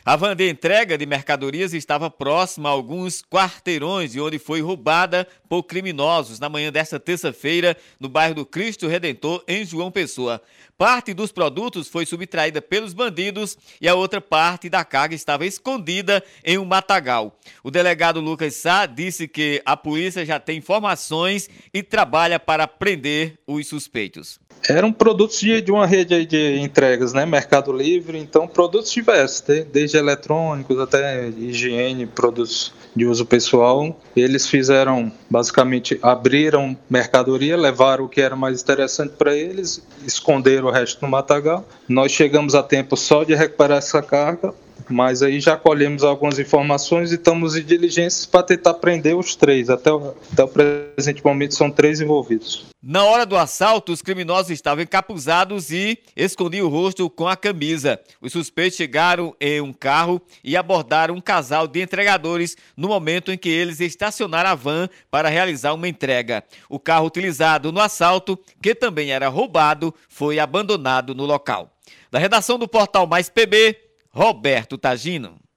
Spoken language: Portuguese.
A van de entrega de mercadorias estava próxima a alguns quarteirões de onde foi roubada por criminosos na manhã desta terça-feira no bairro do Cristo Redentor, em João Pessoa. Parte dos produtos foi subtraída pelos bandidos e a outra parte da carga estava escondida em um matagal. O delegado Lucas Sá disse que a polícia já tem informações e trabalha para prender os suspeitos. Eram produtos de uma rede aí de entregas, né? Mercado Livre, então produtos diversos, desde eletrônicos até higiene, produtos de uso pessoal. Eles fizeram, basicamente, abriram mercadoria, levaram o que era mais interessante para eles, esconderam o resto no matagal. Nós chegamos a tempo só de recuperar essa carga, mas aí já colhemos algumas informações e estamos em diligências para tentar prender os três. Até o presente momento são 3 envolvidos. Na hora do assalto, os criminosos estavam encapuzados e escondiam o rosto com a camisa. Os suspeitos chegaram em um carro e abordaram um casal de entregadores no momento em que eles estacionaram a van para realizar uma entrega. O carro utilizado no assalto, que também era roubado, foi abandonado no local. Da redação do Portal Mais PB, Roberto Tagino.